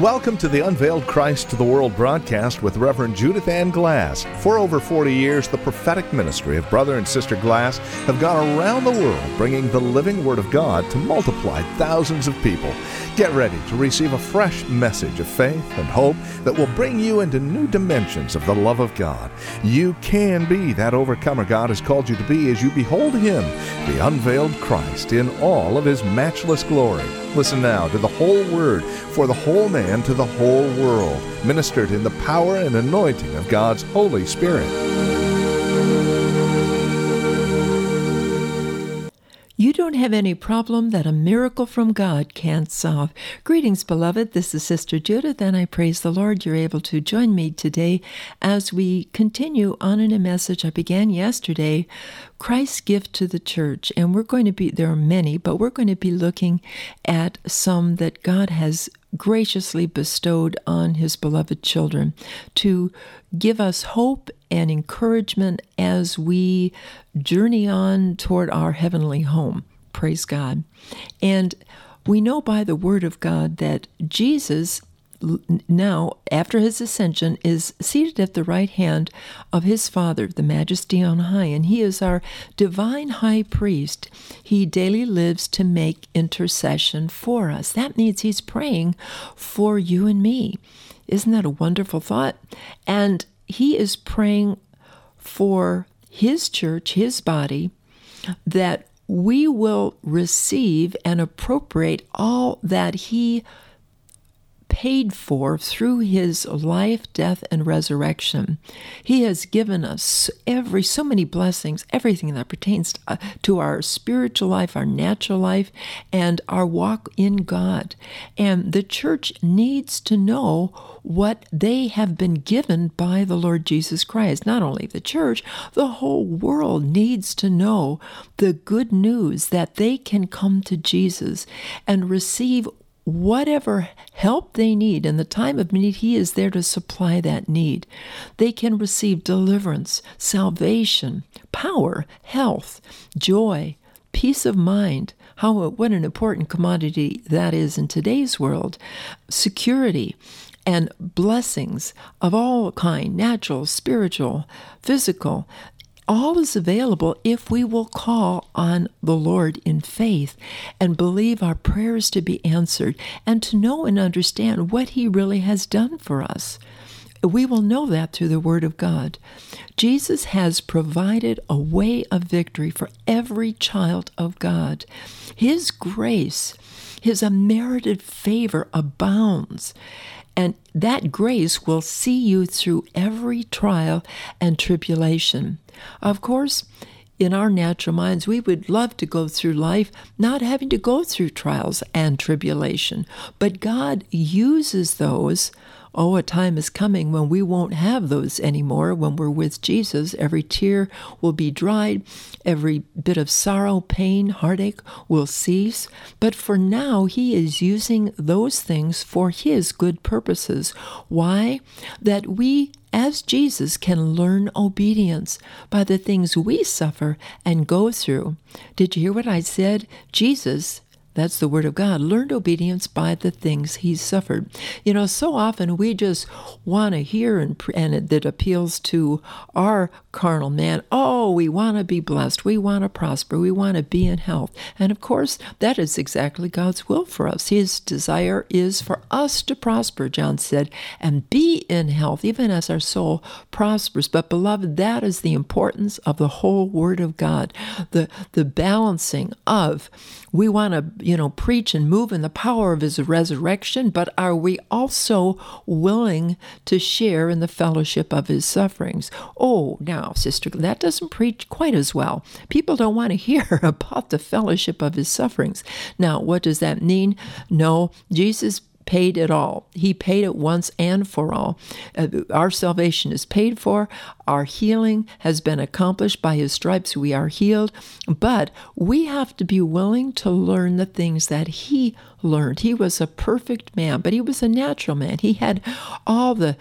Welcome to the Unveiled Christ to the World broadcast with Reverend Judith Ann Glass. For over 40 years, the prophetic ministry of Brother and Sister Glass have gone around the world bringing the living Word of God to multiply thousands of people. Get ready to receive a fresh message of faith and hope that will bring you into new dimensions of the love of God. You can be that overcomer God has called you to be as you behold Him, the unveiled Christ, in all of His matchless glory. Listen now to the whole Word for the whole man to the whole world, ministered in the power and anointing of God's Holy Spirit. You don't have any problem that a miracle from God can't solve. Greetings, beloved. This is Sister Judith, and I praise the Lord you're able to join me today as we continue on in a message I began yesterday, Christ's gift to the church. And there are many, but we're going to be looking at some that God has graciously bestowed on His beloved children to give us hope and encouragement as we journey on toward our heavenly home. Praise God. And we know by the Word of God that Jesus now, after His ascension, is seated at the right hand of His Father, the Majesty on high, and He is our divine high priest. He daily lives to make intercession for us. That means He's praying for you and me. Isn't that a wonderful thought? And He is praying for His church, His body, that we will receive and appropriate all that He paid for through His life, death, and resurrection. He has given us so many blessings, everything that pertains to our spiritual life, our natural life, and our walk in God. And the church needs to know what they have been given by the Lord Jesus Christ. Not only the church, the whole world needs to know the good news that they can come to Jesus and receive whatever help they need. In the time of need, He is there to supply that need. They can receive deliverance, salvation, power, health, joy, peace of mind. What an important commodity that is in today's world. Security and blessings of all kind, natural, spiritual, physical. All is available if we will call on the Lord in faith and believe our prayers to be answered and to know and understand what He really has done for us. We will know that through the Word of God. Jesus has provided a way of victory for every child of God. His grace, His unmerited favor abounds. And that grace will see you through every trial and tribulation. Of course, in our natural minds, we would love to go through life not having to go through trials and tribulation. But God uses those. A time is coming when we won't have those anymore. When we're with Jesus, every tear will be dried. Every bit of sorrow, pain, heartache will cease. But for now, He is using those things for His good purposes. Why? That we, as Jesus, can learn obedience by the things we suffer and go through. Did you hear what I said? Jesus, that's the Word of God, learned obedience by the things He suffered. You know, so often we just want to hear and it appeals to our carnal man. Oh, we want to be blessed. We want to prosper. We want to be in health. And of course, that is exactly God's will for us. His desire is for us to prosper, John said, and be in health, even as our soul prospers. But beloved, that is the importance of the whole Word of God. The balancing of, we want to preach and move in the power of His resurrection, but are we also willing to share in the fellowship of His sufferings? Oh, now, sister, that doesn't preach quite as well. People don't want to hear about the fellowship of His sufferings. Now, what does that mean? No, Jesus paid it all. He paid it once and for all. Our salvation is paid for. Our healing has been accomplished by His stripes. We are healed. But we have to be willing to learn the things that He learned. He was a perfect man, but He was a natural man. He had all the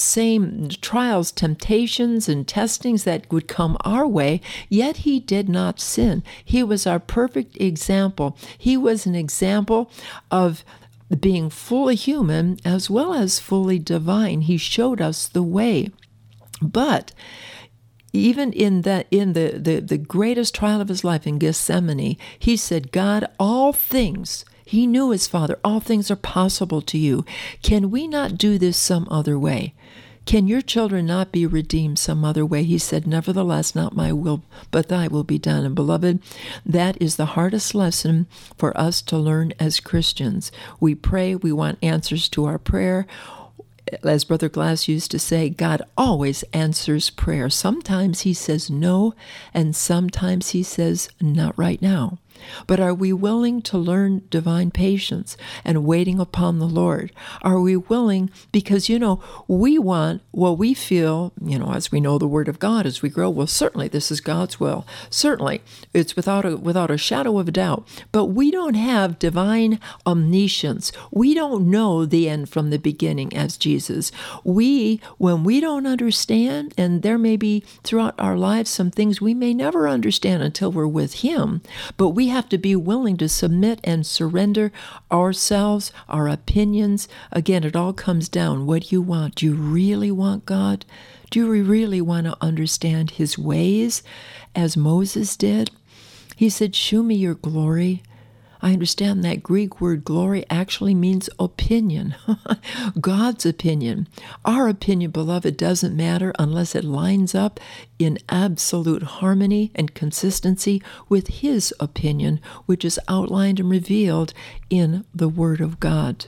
same trials, temptations, and testings that would come our way, yet He did not sin. He was our perfect example. He was an example of being fully human as well as fully divine. He showed us the way. But even in the greatest trial of his life in Gethsemane, he said, God, all things, he knew his Father, all things are possible to you. Can we not do this some other way? Can your children not be redeemed some other way? He said, nevertheless, not my will, but thy will be done. And beloved, that is the hardest lesson for us to learn as Christians. We pray, we want answers to our prayer. As Brother Glass used to say, God always answers prayer. Sometimes he says no, and sometimes he says not right now. But are we willing to learn divine patience and waiting upon the Lord? Are we willing? Because, we want what we feel, as we know the Word of God, as we grow, well, certainly this is God's will. Certainly, it's without a shadow of a doubt. But we don't have divine omniscience. We don't know the end from the beginning as Jesus. When we don't understand, and there may be throughout our lives some things we may never understand until we're with Him, but we have to be willing to submit and surrender ourselves, our opinions. Again, it all comes down. What do you want? Do you really want God? Do we really want to understand His ways as Moses did? He said, show me your glory. I understand that Greek word glory actually means opinion, God's opinion. Our opinion, beloved, doesn't matter unless it lines up in absolute harmony and consistency with His opinion, which is outlined and revealed in the Word of God.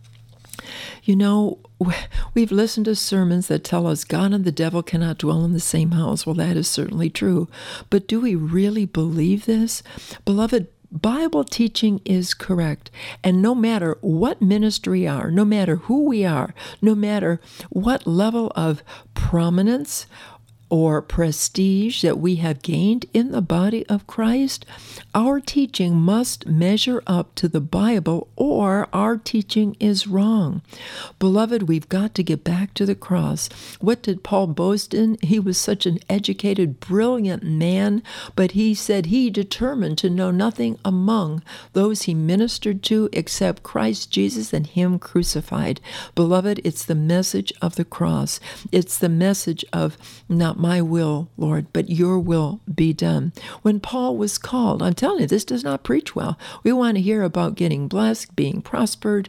We've listened to sermons that tell us God and the devil cannot dwell in the same house. Well, that is certainly true. But do we really believe this? Beloved, Bible teaching is correct. And no matter what ministry we are, no matter who we are, no matter what level of prominence or prestige that we have gained in the body of Christ, our teaching must measure up to the Bible or our teaching is wrong. Beloved, we've got to get back to the cross. What did Paul boast in? He was such an educated, brilliant man, but he said he determined to know nothing among those he ministered to except Christ Jesus and Him crucified. Beloved, it's the message of the cross. It's the message of not my will, Lord, but your will be done. When Paul was called, I'm telling you, this does not preach well. We want to hear about getting blessed, being prospered,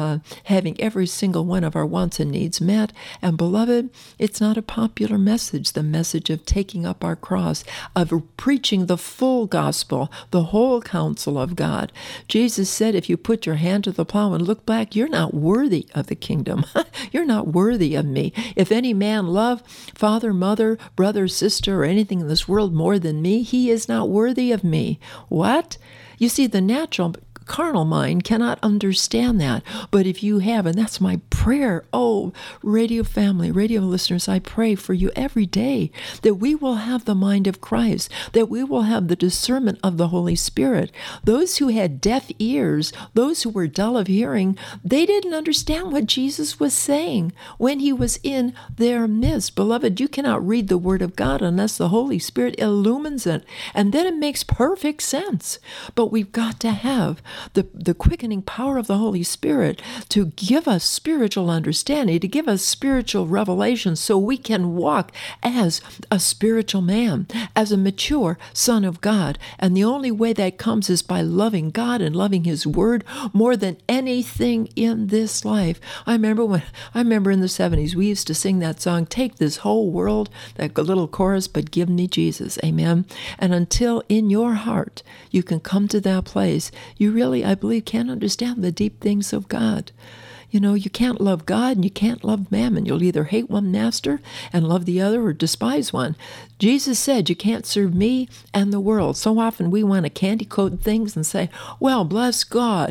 having every single one of our wants and needs met. And beloved, it's not a popular message, the message of taking up our cross, of preaching the full gospel, the whole counsel of God. Jesus said, if you put your hand to the plow and look back, you're not worthy of the kingdom. You're not worthy of me. If any man love father, mother, brother, sister, or anything in this world more than me, he is not worthy of me. What? You see, the natural carnal mind cannot understand that. But if you have, and that's my prayer, radio family, radio listeners, I pray for you every day that we will have the mind of Christ, that we will have the discernment of the Holy Spirit. Those who had deaf ears, those who were dull of hearing, they didn't understand what Jesus was saying when He was in their midst. Beloved, you cannot read the Word of God unless the Holy Spirit illumines it, and then it makes perfect sense. But we've got to have the quickening power of the Holy Spirit to give us spiritual understanding, to give us spiritual revelation so we can walk as a spiritual man, as a mature son of God. And the only way that comes is by loving God and loving His Word more than anything in this life. I remember in the 70s, we used to sing that song, take this whole world, that little chorus, but give me Jesus. Amen. And until in your heart you can come to that place, you really, I believe, can't understand the deep things of God. You can't love God and you can't love mammon. You'll either hate one master and love the other or despise one. Jesus said you can't serve me and the world. So often we want to candy coat things and say, well, bless God.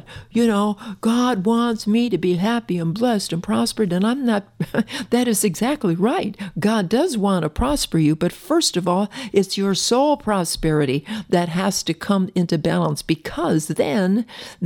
God wants me to be happy and blessed and prospered, and I'm not. That is exactly right. God does want to prosper you, but first of all, it's your soul prosperity that has to come into balance, because then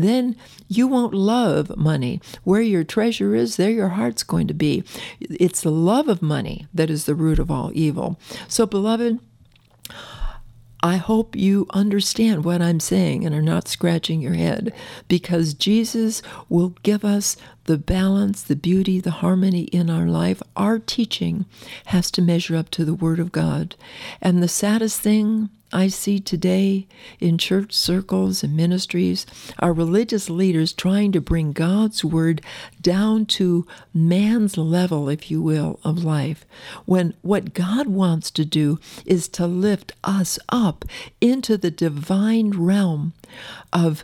you won't love money. Where your treasure is, there your heart's going to be. It's the love of money that is the root of all evil. So, beloved, I hope you understand what I'm saying and are not scratching your head, because Jesus will give us the balance, the beauty, the harmony in our life. Our teaching has to measure up to the Word of God. And the saddest thing I see today in church circles and ministries are religious leaders trying to bring God's Word down to man's level, if you will, of life, when what God wants to do is to lift us up into the divine realm of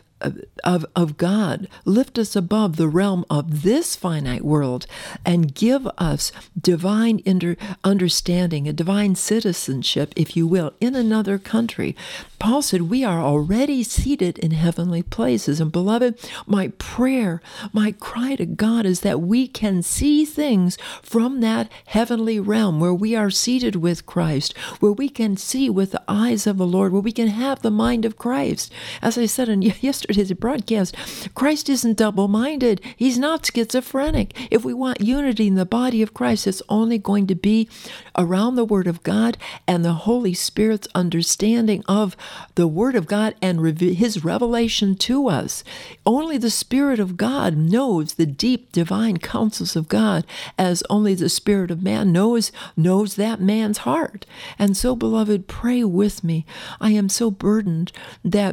God, lift us above the realm of this finite world, and give us divine understanding, a divine citizenship, if you will, in another country. Paul said we are already seated in heavenly places. And beloved, my prayer, my cry to God is that we can see things from that heavenly realm where we are seated with Christ, where we can see with the eyes of the Lord, where we can have the mind of Christ. As I said in yesterday's broadcast, Christ isn't double-minded. He's not schizophrenic. If we want unity in the body of Christ, it's only going to be around the Word of God and the Holy Spirit's understanding of the Word of God and His revelation to us. Only the Spirit of God knows the deep divine counsels of God, as only the spirit of man knows that man's heart. And so, beloved, pray with me. I am so burdened that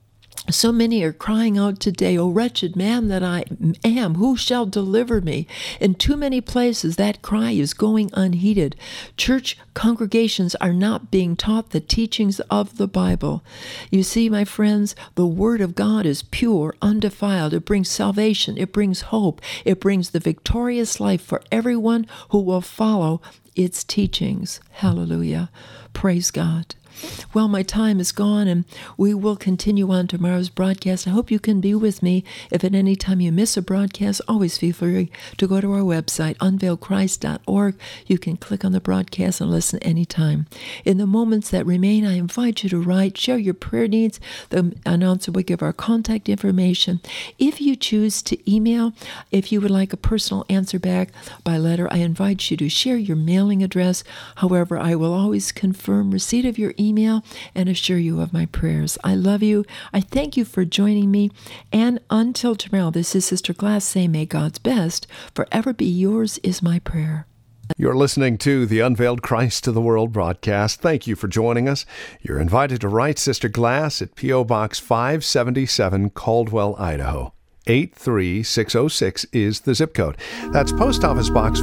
so many are crying out today, "O wretched man that I am, who shall deliver me?" In too many places, that cry is going unheeded. Church congregations are not being taught the teachings of the Bible. You see, my friends, the Word of God is pure, undefiled. It brings salvation. It brings hope. It brings the victorious life for everyone who will follow its teachings. Hallelujah. Praise God. Well, my time is gone, and we will continue on tomorrow's broadcast. I hope you can be with me. If at any time you miss a broadcast, always feel free to go to our website, unveiledchrist.org. You can click on the broadcast and listen anytime. In the moments that remain, I invite you to write, share your prayer needs. The announcer will give our contact information. If you choose to email, if you would like a personal answer back by letter, I invite you to share your mailing address. However, I will always confirm receipt of your email and assure you of my prayers. I love you. I thank you for joining me. And until tomorrow, this is Sister Glass saying, may God's best forever be yours is my prayer. You're listening to the Unveiled Christ to the World broadcast. Thank you for joining us. You're invited to write Sister Glass at P.O. Box 577, Caldwell, Idaho. 83606 is the zip code. That's Post Office Box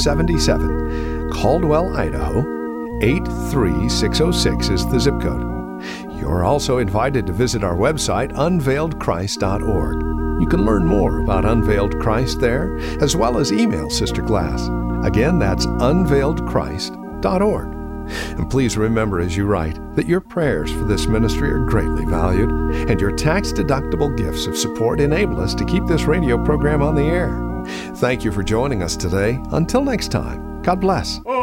577, Caldwell, Idaho. 83606 is the zip code. You're also invited to visit our website, unveiledchrist.org. You can learn more about Unveiled Christ there, as well as email Sister Glass. Again, that's unveiledchrist.org. And please remember as you write that your prayers for this ministry are greatly valued, and your tax-deductible gifts of support enable us to keep this radio program on the air. Thank you for joining us today. Until next time, God bless.